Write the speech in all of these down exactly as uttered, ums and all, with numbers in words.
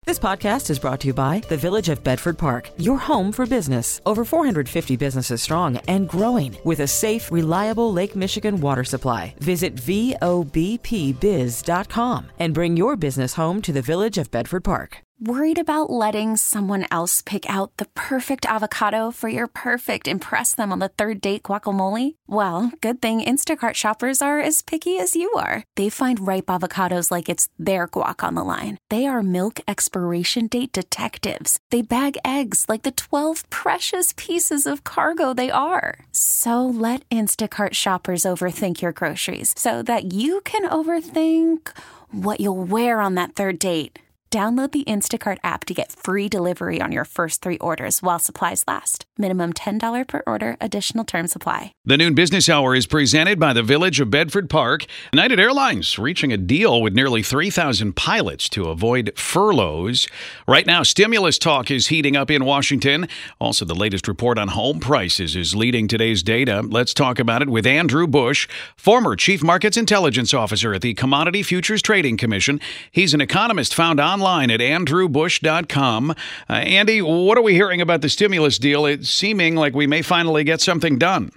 This podcast is brought to you by the Village of Bedford Park, your home for business. Over four hundred fifty businesses strong and growing with a safe, reliable Lake Michigan water supply. Visit V O B P biz dot com and bring your business home to the Village of Bedford Park. Worried about letting someone else pick out the perfect avocado for your perfect impress them on the third date guacamole? Well, good thing Instacart shoppers are as picky as you are. They find ripe avocados like it's their guac on the line. They are milk expiration date detectives. They bag eggs like the twelve precious pieces of cargo they are. So let Instacart shoppers overthink your groceries so that you can overthink what you'll wear on that third date. Download the Instacart app to get free delivery on your first three orders while supplies last. Minimum ten dollars per order. Additional terms apply. The Noon Business Hour is presented by the Village of Bedford Park. United Airlines reaching a deal with nearly three thousand pilots to avoid furloughs. Right now, stimulus talk is heating up in Washington. Also, the latest report on home prices is leading today's data. Let's talk about it with Andrew Bush, former Chief Markets Intelligence Officer at the Commodity Futures Trading Commission. He's an economist found online Online at andrew bush dot com. Uh, Andy, what are we hearing about the stimulus deal? It's seeming like we may finally get something done.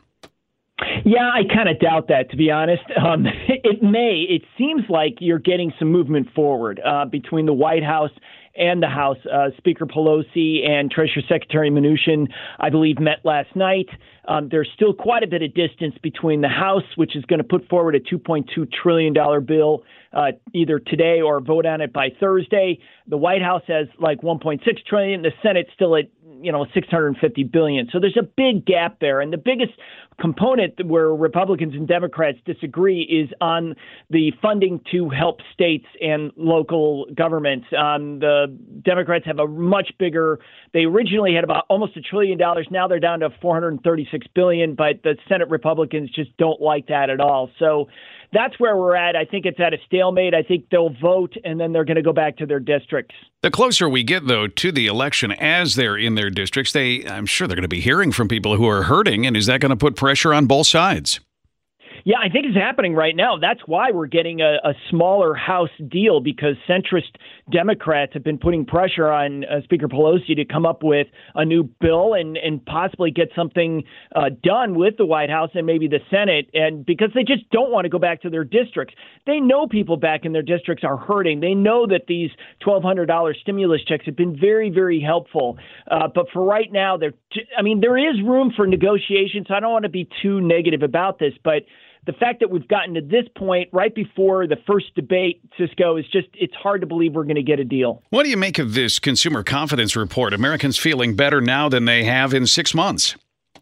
Yeah, I kind of doubt that, to be honest. Um, it may. It seems like you're getting some movement forward uh, between the White House and the House. Uh, Speaker Pelosi and Treasury Secretary Mnuchin, I believe, met last night. Um, there's still quite a bit of distance between the House, which is going to put forward a two point two trillion dollars bill uh, either today or vote on it by Thursday. The White House has like one point six trillion dollars. The Senate's still at, you know, six hundred fifty billion dollars. So there's a big gap there. And the biggest component where Republicans and Democrats disagree is on the funding to help states and local governments. Um, the Democrats have a much bigger, they originally had about almost a trillion dollars. Now they're down to four hundred thirty-six billion dollars, but the Senate Republicans just don't like that at all. So that's where we're at. I think it's at a stalemate. I think they'll vote, and then they're going to go back to their districts. The closer we get, though, to the election as they're in their districts, they I'm sure they're going to be hearing from people who are hurting, and is that going to put pressure on both sides? Yeah, I think it's happening right now. That's why we're getting a, a smaller House deal, because centrist Democrats have been putting pressure on uh, Speaker Pelosi to come up with a new bill and, and possibly get something uh, done with the White House and maybe the Senate. And because they just don't want to go back to their districts. They know people back in their districts are hurting. They know that these twelve hundred dollars stimulus checks have been very, very helpful. Uh, but for right now, they're t- I mean, there is room for negotiation, so I don't want to be too negative about this, but the fact that we've gotten to this point right before the first debate, Cisco, is just, it's hard to believe we're going to get a deal. What do you make of this consumer confidence report? Americans feeling better now than they have in six months.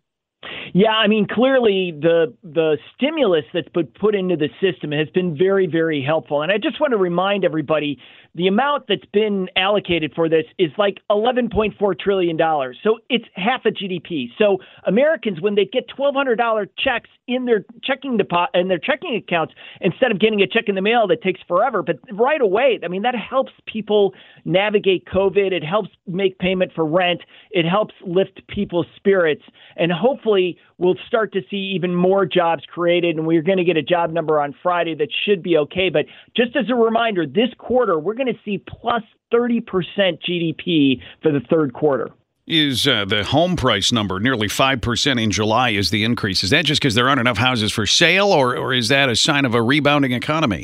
Yeah, I mean, clearly the the stimulus that's been put into the system has been very, very helpful. And I just want to remind everybody, the amount that's been allocated for this is like eleven point four trillion dollars. So it's half a G D P. So Americans, when they get twelve hundred dollars checks in their checking deposit in their checking accounts, instead of getting a check in the mail that takes forever, but right away, I mean, that helps people navigate COVID. It helps make payment for rent. It helps lift people's spirits. And hopefully we'll start to see even more jobs created. And we're going to get a job number on Friday that should be okay. But just as a reminder, this quarter, we're going to see plus thirty percent G D P for the third quarter. Is uh, the home price number nearly five percent in July is the increase? Is that just because there aren't enough houses for sale, or, or is that a sign of a rebounding economy?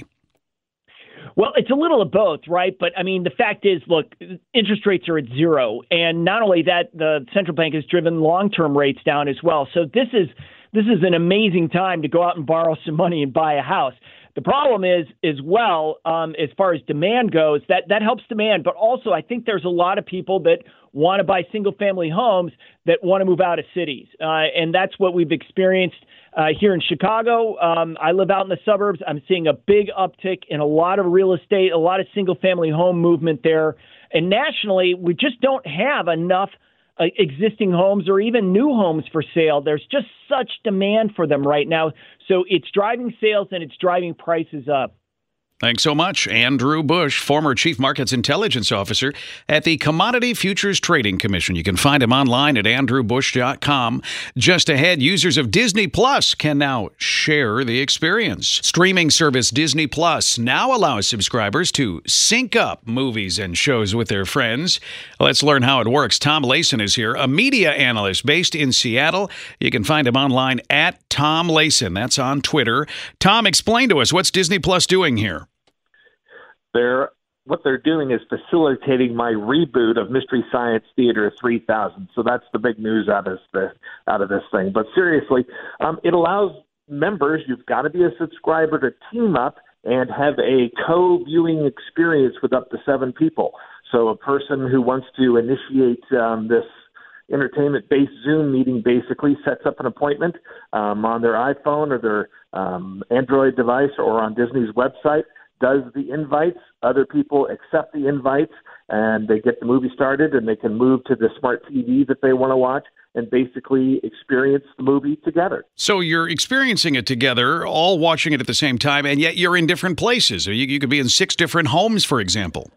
Well, it's a little of both, right? But, I mean, the fact is, look, interest rates are at zero. And not only that, the central bank has driven long-term rates down as well. So this is this is an amazing time to go out and borrow some money and buy a house. The problem is, as well, um, as far as demand goes, that, that helps demand. But also, I think there's a lot of people that want to buy single-family homes that want to move out of cities. Uh, and that's what we've experienced uh, here in Chicago. Um, I live out in the suburbs. I'm seeing a big uptick in a lot of real estate, a lot of single-family home movement there. And nationally, we just don't have enough uh, existing homes or even new homes for sale. There's just such demand for them right now. So it's driving sales and it's driving prices up. Thanks so much, Andrew Bush, former Chief Markets Intelligence Officer at the Commodity Futures Trading Commission. You can find him online at andrew bush dot com. Just ahead, users of Disney Plus can now share the experience. Streaming service Disney Plus now allows subscribers to sync up movies and shows with their friends. Let's learn how it works. Tom Layson is here, a media analyst based in Seattle. You can find him online at Tom Layson. That's on Twitter. Tom, explain to us, what's Disney Plus doing here? They're, what they're doing is facilitating my reboot of Mystery Science Theater three thousand. So that's the big news out of this, out of this thing. But seriously, um, it allows members, you've got to be a subscriber, to team up and have a co-viewing experience with up to seven people. So a person who wants to initiate um, this entertainment-based Zoom meeting basically sets up an appointment um, on their iPhone or their um, Android device or on Disney's website, does the invites, other people accept the invites, and they get the movie started, and they can move to the smart T V that they want to watch and basically experience the movie together. So you're experiencing it together, all watching it at the same time, and yet you're in different places. You, you could be in six different homes, for example.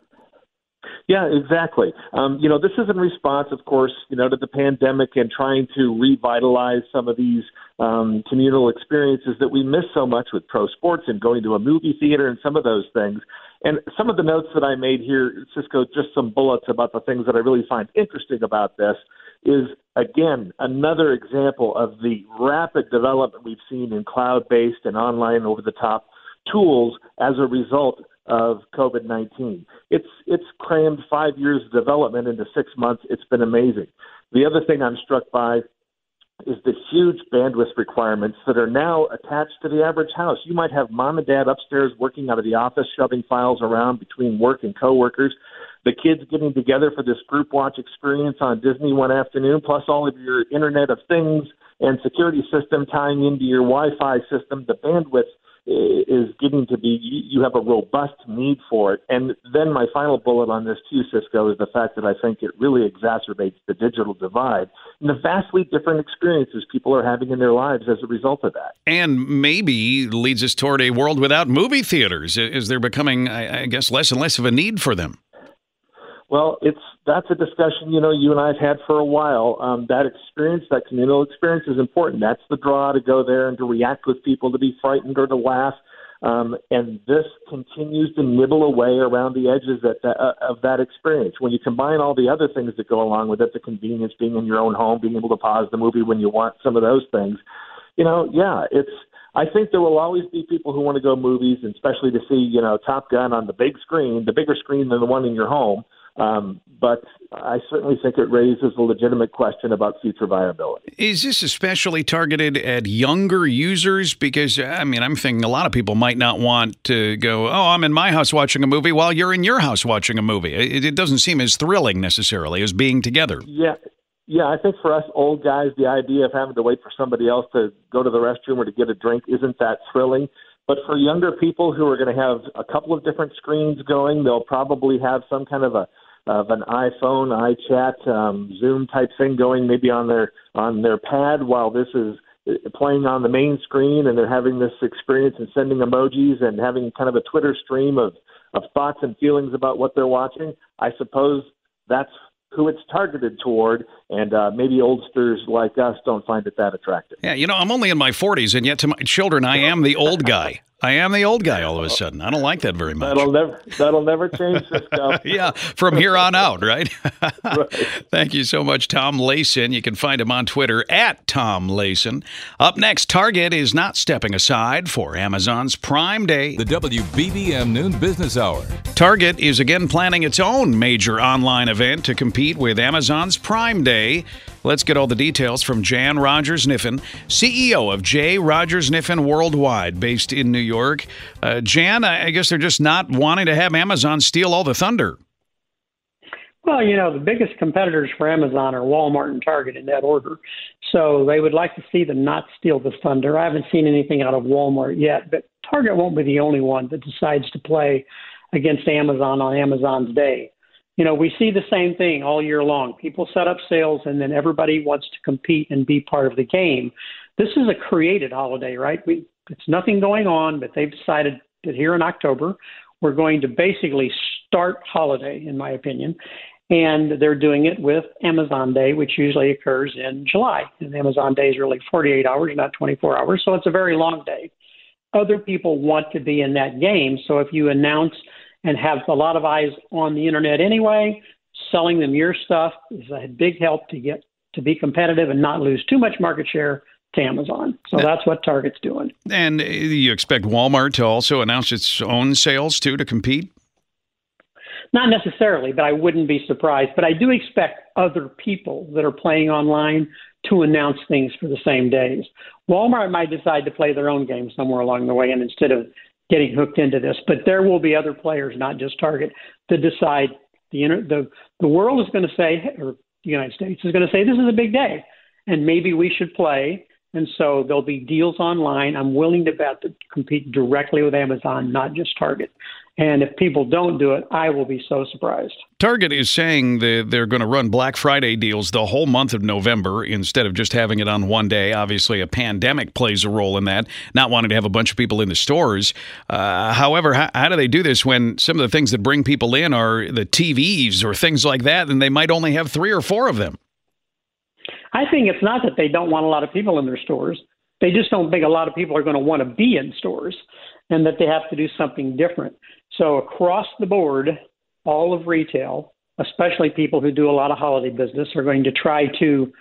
Yeah, exactly. Um, you know, this is in response, of course, you know, to the pandemic and trying to revitalize some of these um, communal experiences that we miss so much with pro sports and going to a movie theater and some of those things. And some of the notes that I made here, Cisco, just some bullets about the things that I really find interesting about this is, again, another example of the rapid development we've seen in cloud-based and online over-the-top tools as a result of COVID nineteen. It's it's crammed five years of development into six months. It's been amazing. The other thing I'm struck by is the huge bandwidth requirements that are now attached to the average house. You might have mom and dad upstairs working out of the office, shoving files around between work and coworkers, the kids getting together for this group watch experience on Disney one afternoon, plus all of your Internet of Things and security system tying into your Wi-Fi system. The bandwidth is getting to be, you have a robust need for it. And then my final bullet on this too, Cisco, is the fact that I think it really exacerbates the digital divide and the vastly different experiences people are having in their lives as a result of that. And maybe leads us toward a world without movie theaters, as they're becoming, I guess, less and less of a need for them. Well, it's that's a discussion, you know, you and I have had for a while. Um, that experience, that communal experience is important. That's the draw, to go there and to react with people, to be frightened or to laugh. Um, and this continues to nibble away around the edges of that, uh, of that experience. When you combine all the other things that go along with it, the convenience, being in your own home, being able to pause the movie when you want, some of those things, you know, yeah, it's, I think there will always be people who want to go movies, and especially to see, you know, Top Gun on the big screen, the bigger screen than the one in your home. Um, but I certainly think it raises a legitimate question about future viability. Is this especially targeted at younger users? Because, I mean, I'm thinking a lot of people might not want to go, oh, I'm in my house watching a movie while you're in your house watching a movie. It, it doesn't seem as thrilling necessarily as being together. Yeah. Yeah, I think for us old guys, the idea of having to wait for somebody else to go to the restroom or to get a drink isn't that thrilling. But for younger people who are going to have a couple of different screens going, they'll probably have some kind of a of an iPhone, iChat, um, Zoom type thing going, maybe on their on their pad while this is playing on the main screen, and they're having this experience and sending emojis and having kind of a Twitter stream of, of thoughts and feelings about what they're watching. I suppose that's who it's targeted toward, and uh, maybe oldsters like us don't find it that attractive. Yeah, you know, I'm only in my forties, and yet to my children, I am the old guy. I am the old guy all of a sudden. I don't like that very much. That'll never, that'll never change, Cisco. Yeah, from here on out, right? Right? Thank you so much, Tom Layson. You can find him on Twitter at Tom Layson. Up next, Target is not stepping aside for Amazon's Prime Day. The W B B M Noon Business Hour. Target is again planning its own major online event to compete with Amazon's Prime Day. Let's get all the details from Jan Rogers-Kniffen, C E O of J. Rogers-Kniffen Worldwide, based in New York. Uh, Jan, I guess they're just not wanting to have Amazon steal all the thunder. Well, you know, the biggest competitors for Amazon are Walmart and Target in that order. So they would like to see them not steal the thunder. I haven't seen anything out of Walmart yet, but Target won't be the only one that decides to play against Amazon on Amazon's day. You know, we see the same thing all year long. People set up sales, and then everybody wants to compete and be part of the game. This is a created holiday, right? We, it's nothing going on, but they've decided that here in October, we're going to basically start holiday, in my opinion. And they're doing it with Amazon Day, which usually occurs in July. And Amazon Day is really forty-eight hours, not twenty-four hours. So it's a very long day. Other people want to be in that game. So if you announce and have a lot of eyes on the internet anyway, selling them your stuff is a big help to get to be competitive and not lose too much market share to Amazon. So that's what Target's doing. And you expect Walmart to also announce its own sales, too, to compete? Not necessarily, but I wouldn't be surprised. But I do expect other people that are playing online to announce things for the same days. Walmart might decide to play their own game somewhere along the way, and instead of getting hooked into this. But there will be other players, not just Target, that decide the the the world is going to say, or the United States is going to say, this is a big day, and maybe we should play. And so there'll be deals online. I'm willing to bet to compete directly with Amazon, not just Target. And if people don't do it, I will be so surprised. Target is saying that they're going to run Black Friday deals the whole month of November instead of just having it on one day. Obviously, a pandemic plays a role in that, not wanting to have a bunch of people in the stores. Uh, however, how, how do they do this when some of the things that bring people in are the T Vs or things like that, and they might only have three or four of them? I think it's not that they don't want a lot of people in their stores. They just don't think a lot of people are going to want to be in stores, and that they have to do something different. So across the board, all of retail, especially people who do a lot of holiday business, are going to try to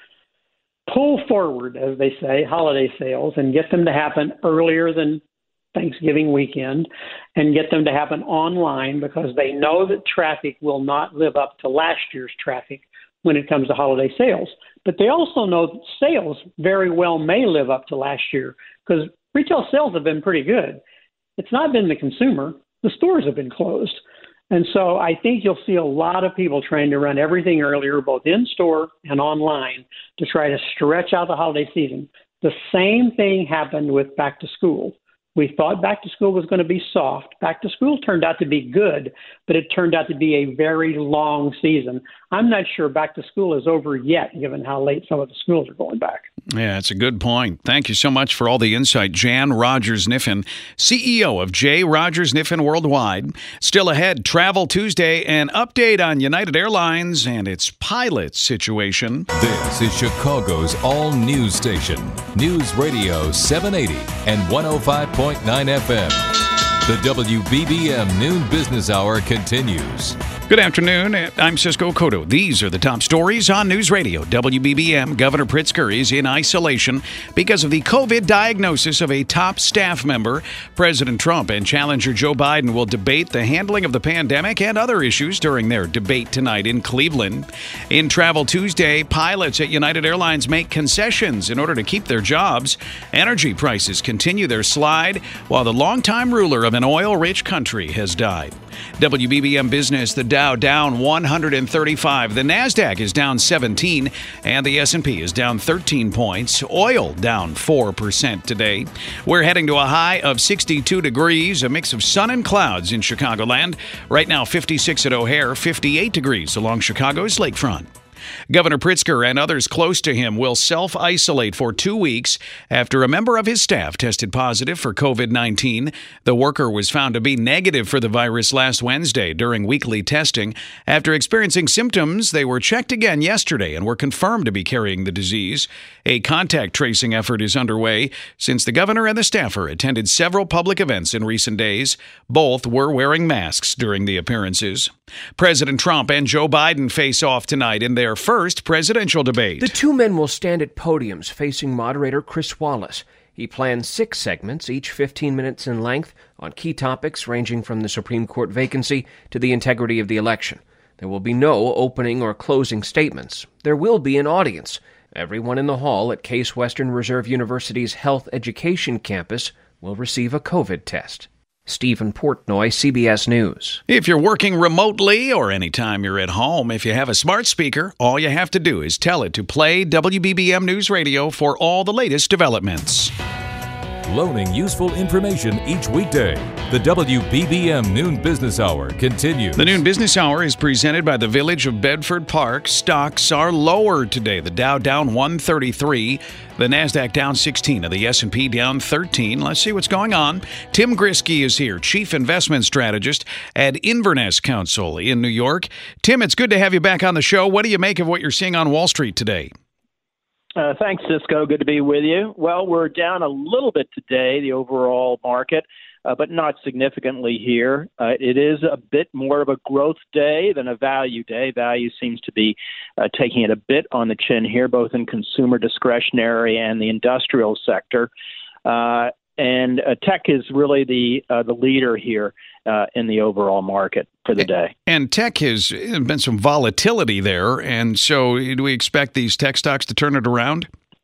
pull forward, as they say, holiday sales and get them to happen earlier than Thanksgiving weekend and get them to happen online, because they know that traffic will not live up to last year's traffic when it comes to holiday sales. But they also know that sales very well may live up to last year, because retail sales have been pretty good. It's not been the consumer. The stores have been closed. And so I think you'll see a lot of people trying to run everything earlier, both in-store and online, to try to stretch out the holiday season. The same thing happened with back to school. We thought back to school was going to be soft. Back to school turned out to be good, but it turned out to be a very long season. I'm not sure back to school is over yet, given how late some of the schools are going back. Yeah, that's a good point. Thank you so much for all the insight, Jan Rogers-Kniffen, C E O of J. Rogers-Kniffen Worldwide. Still ahead, Travel Tuesday, an update on United Airlines and its pilot situation. This is Chicago's all-news station, News Radio seven eighty and one oh five point nine F M. The W B B M Noon Business Hour continues. Good afternoon. I'm Cisco Cotto. These are the top stories on News Radio. W B B M Governor Pritzker is in isolation because of the COVID diagnosis of a top staff member. President Trump and challenger Joe Biden will debate the handling of the pandemic and other issues during their debate tonight in Cleveland. In Travel Tuesday, pilots at United Airlines make concessions in order to keep their jobs. Energy prices continue their slide, while the longtime ruler of an oil-rich country has died. W B B M Business, the Dow down one hundred thirty-five. The NASDAQ is down seventeen, and the S and P is down thirteen points. Oil down four percent today. We're heading to a high of sixty-two degrees, a mix of sun and clouds in Chicagoland. Right now, fifty-six at O'Hare, fifty-eight degrees along Chicago's lakefront. Governor Pritzker and others close to him will self-isolate for two weeks after a member of his staff tested positive for COVID nineteen. The worker was found to be negative for the virus last Wednesday during weekly testing. After experiencing symptoms, they were checked again yesterday and were confirmed to be carrying the disease. A contact tracing effort is underway since the governor and the staffer attended several public events in recent days. Both were wearing masks during the appearances. President Trump and Joe Biden face off tonight in their first presidential debate. The two men will stand at podiums facing moderator Chris Wallace. He plans six segments, each fifteen minutes in length, on key topics ranging from the Supreme Court vacancy to the integrity of the election. There will be no opening or closing statements. There will be an audience. Everyone in the hall at Case Western Reserve University's Health Education campus will receive a COVID test. Stephen Portnoy, C B S News. If you're working remotely or anytime you're at home, if you have a smart speaker, all you have to do is tell it to play W B B M News Radio for all the latest developments. loaning useful information each weekday. The W B B M Noon Business Hour continues. The Noon Business Hour is presented by the Village of Bedford Park. Stocks are lower today. The Dow down one thirty-three, the NASDAQ down sixteen, and the S and P down thirteen. Let's see what's going on. Tim Grisky is here, Chief Investment Strategist at Inverness Counsel in New York. Tim, it's good to have you back on the show. What do you make of what you're seeing on Wall Street today? Uh, thanks, Cisco. Good to be with you. Well, we're down a little bit today, the overall market, uh, but not significantly here. Uh, it is a bit more of a growth day than a value day. Value seems to be uh, taking it a bit on the chin here, both in consumer discretionary and the industrial sector. Uh, and uh, tech is really the uh, the leader here uh, in the overall market for the day. And tech has been some volatility there, and so do we expect these tech stocks to turn it around?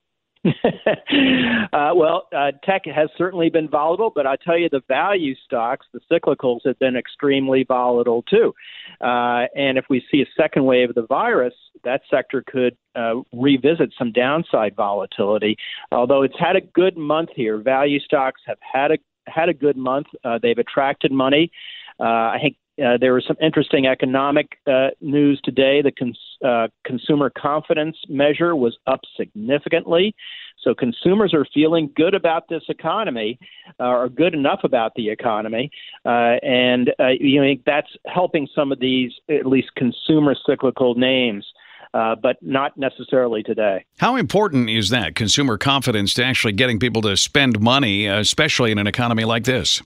uh, well, uh, tech has certainly been volatile, but I tell you, the value stocks, the cyclicals, have been extremely volatile too. Uh, and if we see a second wave of the virus, that sector could uh, revisit some downside volatility. Although it's had a good month here, value stocks have had a had a good month. Uh, they've attracted money. Uh, I think uh, there was some interesting economic uh, news today. The cons- uh, consumer confidence measure was up significantly. So consumers are feeling good about this economy, uh, or good enough about the economy. Uh, and uh, you know, that's helping some of these, at least consumer cyclical names. Uh, but not necessarily today. How important is that, consumer confidence, to actually getting people to spend money, especially in an economy like this?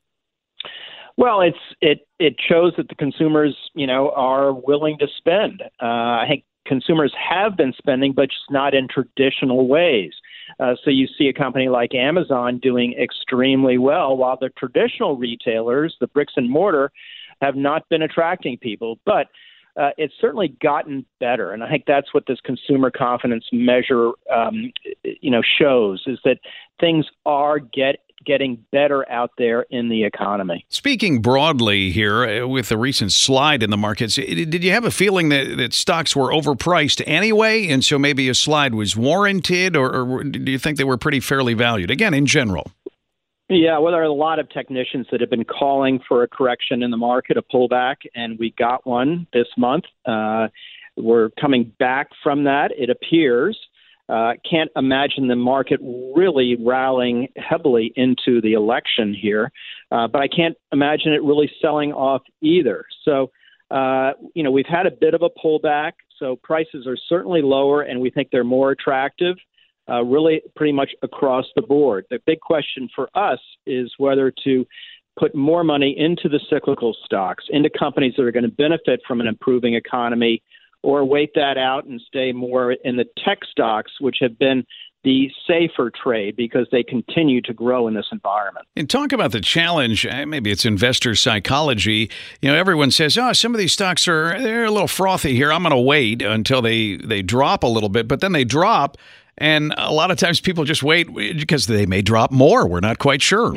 Well, it's it it shows that the consumers, you know, are willing to spend. Uh, I think consumers have been spending, but just not in traditional ways. Uh, so you see a company like Amazon doing extremely well, while the traditional retailers, the bricks and mortar, have not been attracting people. But Uh, it's certainly gotten better, and I think that's what this consumer confidence measure, um, you know, shows, is that things are get getting better out there in the economy. Speaking broadly here, uh, with the recent slide in the markets, did you have a feeling that, that stocks were overpriced anyway, and so maybe a slide was warranted, or, or do you think they were pretty fairly valued? Again, in general. Yeah, well, there are a lot of technicians that have been calling for a correction in the market, a pullback, and we got one this month. Uh, we're coming back from that, it appears. Uh, can't imagine the market really rallying heavily into the election here, uh, but I can't imagine it really selling off either. So, uh, you know, we've had a bit of a pullback, so prices are certainly lower, and we think they're more attractive. Uh, really pretty much across the board. The big question for us is whether to put more money into the cyclical stocks, into companies that are going to benefit from an improving economy, or wait that out and stay more in the tech stocks, which have been the safer trade because they continue to grow in this environment. And talk about the challenge, maybe it's investor psychology. You know, everyone says, oh, some of these stocks are they're a little frothy here. I'm going to wait until they, they drop a little bit, but then they drop. And a lot of times people just wait because they may drop more. We're not quite sure.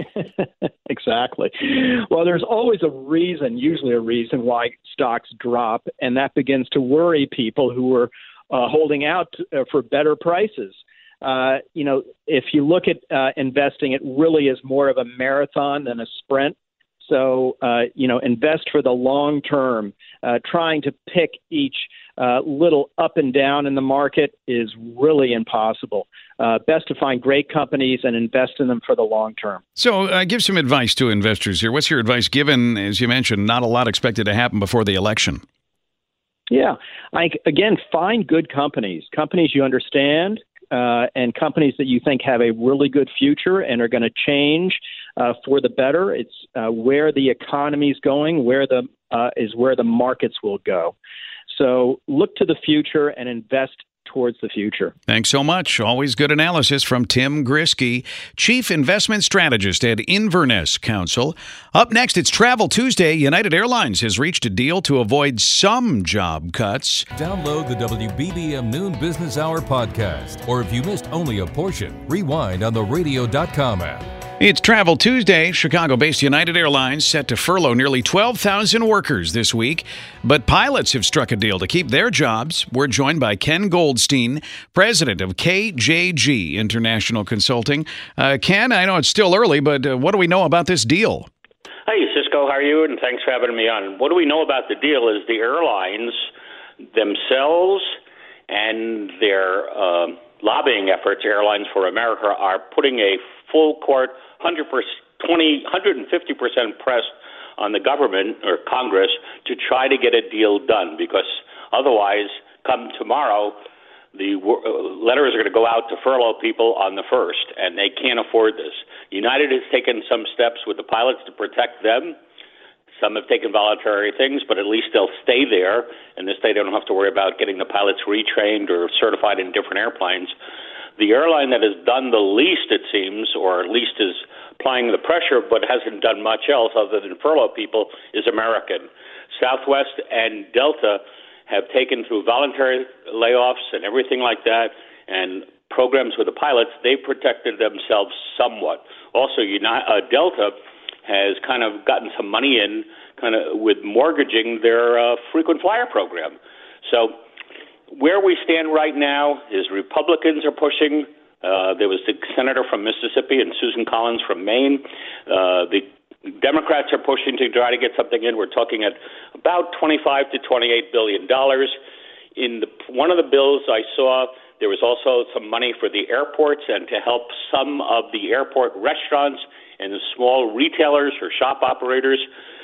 Exactly. Well, there's always a reason, usually a reason why stocks drop, and that begins to worry people who are uh, holding out uh, for better prices. Uh, you know, if you look at uh, investing, it really is more of a marathon than a sprint. So, uh, you know, invest for the long term. Uh, trying to pick each uh, little up and down in the market is really impossible. Uh, best to find great companies and invest in them for the long term. So uh, give some advice to investors here. What's your advice, given, as you mentioned, not a lot expected to happen before the election? Yeah. I, again, find good companies, companies you understand, Uh, and companies that you think have a really good future and are going to change uh, for the better. It's uh, where the economy is going, where the uh, is where the markets will go. So look to the future and invest towards the future. Thanks so much. Always good analysis from Tim Grisky, Chief Investment Strategist at Inverness Counsel. Up next, it's Travel Tuesday. United Airlines has reached a deal to avoid some job cuts. Download the W B B M Noon Business Hour podcast, or if you missed only a portion, rewind on the radio dot com app. It's Travel Tuesday. Chicago-based United Airlines set to furlough nearly twelve thousand workers this week, but pilots have struck a deal to keep their jobs. We're joined by Ken Goldstein, president of K J G International Consulting. Uh, Ken, I know it's still early, but uh, what do we know about this deal? Hey, Cisco, how are you? And thanks for having me on. What do we know about the deal is the airlines themselves and their uh, lobbying efforts, Airlines for America, are putting a full court one hundred percent, twenty, one hundred fifty percent press on the government or Congress to try to get a deal done, because otherwise, come tomorrow, the uh, letters are going to go out to furlough people on the first, and they can't afford this. United has taken some steps with the pilots to protect them. Some have taken voluntary things, but at least they'll stay there, and this way they don't have to worry about getting the pilots retrained or certified in different airplanes. The airline that has done the least, it seems, or at least is applying the pressure but hasn't done much else other than furlough people, is American. Southwest and Delta have taken through voluntary layoffs and everything like that, and programs with the pilots. They've protected themselves somewhat. Also, United, uh, Delta has kind of gotten some money in kind of with mortgaging their uh, frequent flyer program. So where we stand right now is Republicans are pushing. Uh, there was the senator from Mississippi and Susan Collins from Maine. Uh, the Democrats are pushing to try to get something in. We're talking at about twenty-five to twenty-eight billion dollars. In the, one of the bills I saw, there was also some money for the airports and to help some of the airport restaurants and the small retailers or shop operators.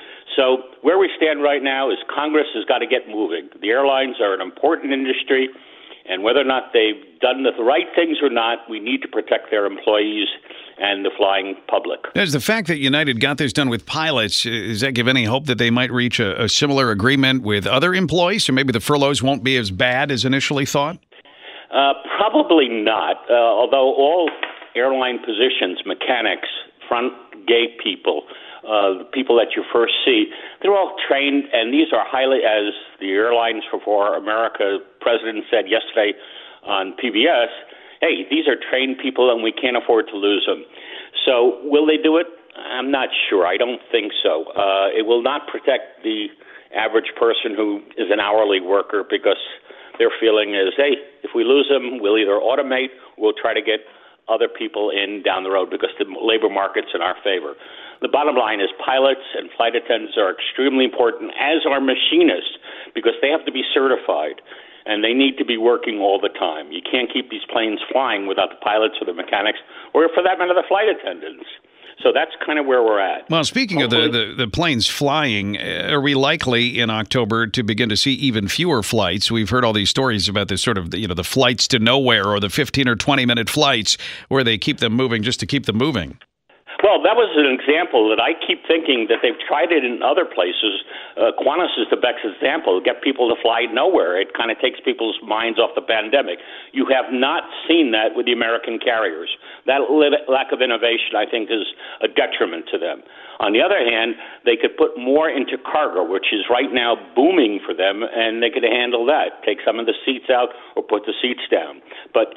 So where we stand right now is Congress has got to get moving. The airlines are an important industry, and whether or not they've done the right things or not, we need to protect their employees and the flying public. Does the fact that United got this done with pilots, does that give any hope that they might reach a, a similar agreement with other employees, or maybe the furloughs won't be as bad as initially thought? Uh, probably not, uh, although all airline positions, mechanics, front gate people, uh, the people that you first see, they're all trained, and these are highly, as the Airlines for America president said yesterday on P B S, hey, these are trained people and we can't afford to lose them. So will they do it? I'm not sure. I don't think so. Uh, it will not protect the average person who is an hourly worker, because their feeling is, hey, if we lose them, we'll either automate or we'll try to get other people in down the road, because the labor market's in our favor. The bottom line is pilots and flight attendants are extremely important, as are machinists, because they have to be certified and they need to be working all the time. You can't keep these planes flying without the pilots or the mechanics, or for that matter, the flight attendants. So that's kind of where we're at. Well, speaking Hopefully, of the, the, the planes flying, are we likely in October to begin to see even fewer flights? We've heard all these stories about this sort of, you know, the flights to nowhere, or the fifteen or twenty minute flights where they keep them moving just to keep them moving. Well, that was an example that I keep thinking that they've tried it in other places. Uh, Qantas is the best example. Get people to fly nowhere. It kind of takes people's minds off the pandemic. You have not seen that with the American carriers. That lack of innovation, I think, is a detriment to them. On the other hand, they could put more into cargo, which is right now booming for them, and they could handle that. Take some of the seats out or put the seats down. But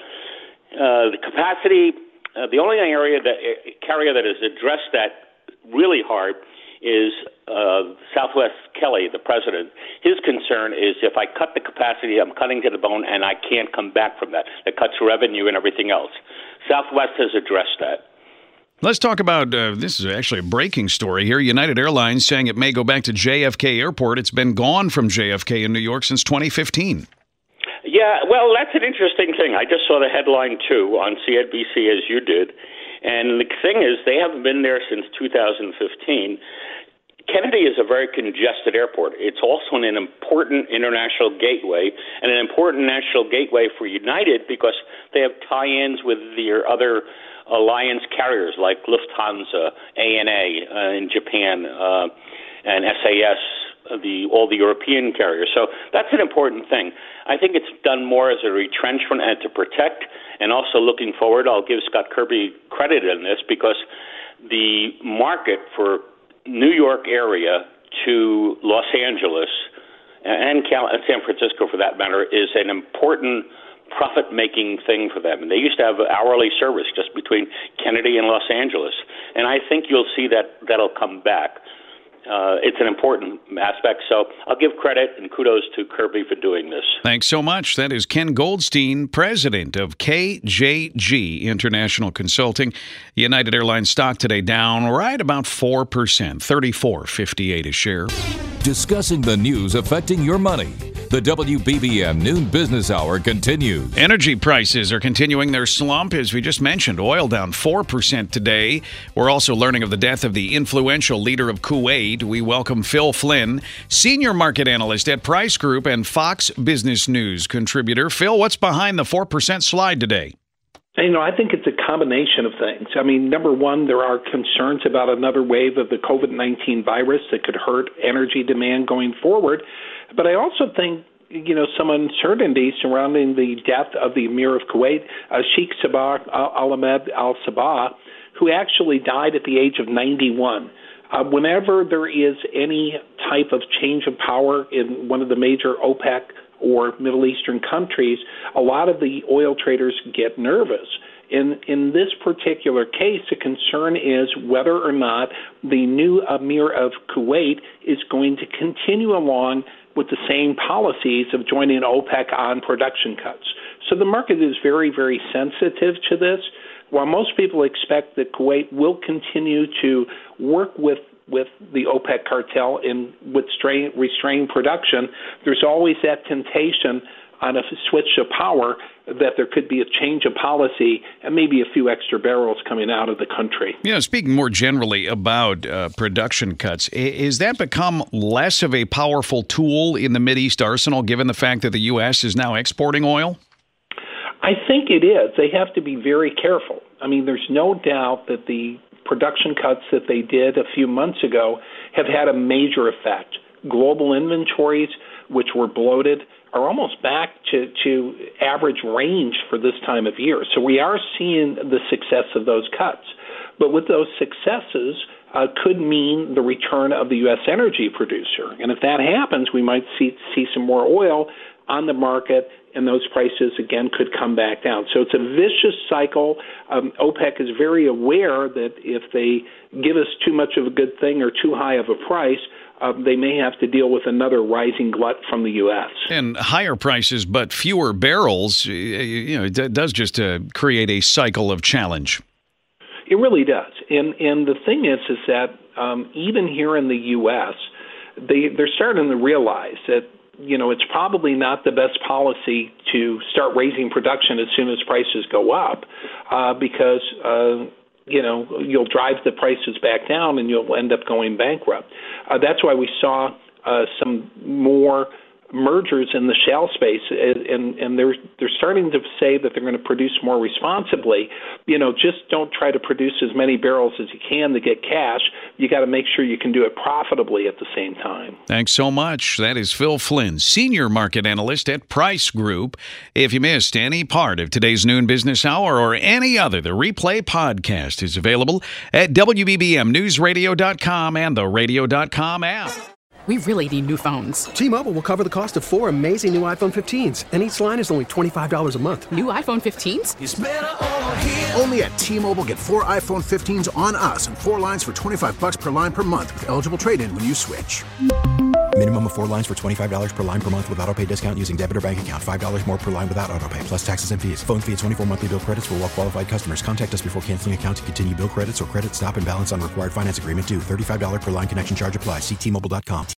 uh, the capacity... Uh, the only area that uh, carrier that has addressed that really hard is uh, Southwest Kelly, the president. His concern is, if I cut the capacity, I'm cutting to the bone, and I can't come back from that. It cuts revenue and everything else. Southwest has addressed that. Let's talk about, uh, this is actually a breaking story here. United Airlines saying it may go back to J F K Airport. It's been gone from J F K in New York since twenty fifteen. Yeah, well, that's an interesting thing. I just saw the headline, too, on C N B C, as you did. And the thing is, they haven't been there since two thousand fifteen. Kennedy is a very congested airport. It's also an important international gateway, and an important national gateway for United, because they have tie-ins with their other alliance carriers like Lufthansa, A N A uh, in Japan, uh, and S A S, the all the European carriers. So that's an important thing. I think it's done more as a retrenchment and to protect, and also looking forward. I'll give Scott Kirby credit in this, because the market for New York area to Los Angeles and San Francisco, for that matter, is an important profit-making thing for them. And they used to have hourly service just between Kennedy and Los Angeles. And I think you'll see that that'll come back. Uh, it's an important aspect. So I'll give credit and kudos to Kirby for doing this. Thanks so much. That is Ken Goldstein, president of K J G International Consulting. United Airlines stock today down right about four percent, thirty-four fifty-eight a share. Discussing the news affecting your money. The W B B M Noon Business Hour continues. Energy prices are continuing their slump, as we just mentioned. Oil down four percent today. We're also learning of the death of the influential leader of Kuwait. We welcome Phil Flynn, senior market analyst at Price Group and Fox Business News contributor. Phil, what's behind the four percent slide today? You know, I think it's a combination of things. I mean, number one, there are concerns about another wave of the COVID nineteen virus that could hurt energy demand going forward. But I also think, you know, some uncertainty surrounding the death of the Emir of Kuwait, uh, Sheikh Sabah Al-Ahmed Al-Sabah, who actually died at the age of ninety-one. Uh, whenever there is any type of change of power in one of the major OPEC or Middle Eastern countries, a lot of the oil traders get nervous. In in this particular case, the concern is whether or not the new Emir of Kuwait is going to continue along with the same policies of joining OPEC on production cuts. So the market is very, very sensitive to this. While most people expect that Kuwait will continue to work with with the OPEC cartel in with strain, restrained production, there's always that temptation on a switch of power that there could be a change of policy and maybe a few extra barrels coming out of the country. You know, speaking more generally about uh, production cuts, is that become less of a powerful tool in the Mideast arsenal, given the fact that the U S is now exporting oil? I think it is. They have to be very careful. I mean, there's no doubt that the production cuts that they did a few months ago have had a major effect. Global inventories, which were bloated, are almost back to, to average range for this time of year. So we are seeing the success of those cuts. But with those successes uh, could mean the return of the U S energy producer. And if that happens, we might see, see some more oil on the market, and those prices, again, could come back down. So it's a vicious cycle. Um, OPEC is very aware that if they give us too much of a good thing or too high of a price, Uh, they may have to deal with another rising glut from the U S. And higher prices, but fewer barrels, you know, it does just uh, create a cycle of challenge. It really does. And and the thing is, is that um, even here in the U S, they, they're starting to realize that, you know, it's probably not the best policy to start raising production as soon as prices go up uh, because uh, you know, you'll drive the prices back down and you'll end up going bankrupt. Uh, that's why we saw uh, some more mergers in the shale space, and, and they're they're starting to say that they're going to produce more responsibly. You know, just don't try to produce as many barrels as you can to get cash. You got to make sure you can do it profitably at the same time. Thanks so much. That is Phil Flynn, senior market analyst at Price Group. If you missed any part of today's Noon Business Hour or any other, the replay podcast is available at W B B M news radio dot com and the radio dot com app. We really need new phones. T-Mobile will cover the cost of four amazing new iPhone fifteens, and each line is only twenty-five dollars a month. New iPhone fifteens? It's better over here. Only at T-Mobile, get four iPhone fifteens on us and four lines for twenty-five dollars per line per month with eligible trade-in when you switch. Minimum of four lines for twenty-five dollars per line per month with autopay discount using debit or bank account. five dollars more per line without autopay, plus taxes and fees. Phone fee at twenty-four monthly bill credits for well-qualified customers. Contact us before canceling account to continue bill credits or credit stop and balance on required finance agreement due. thirty-five dollars per line connection charge applies. See T Mobile dot com.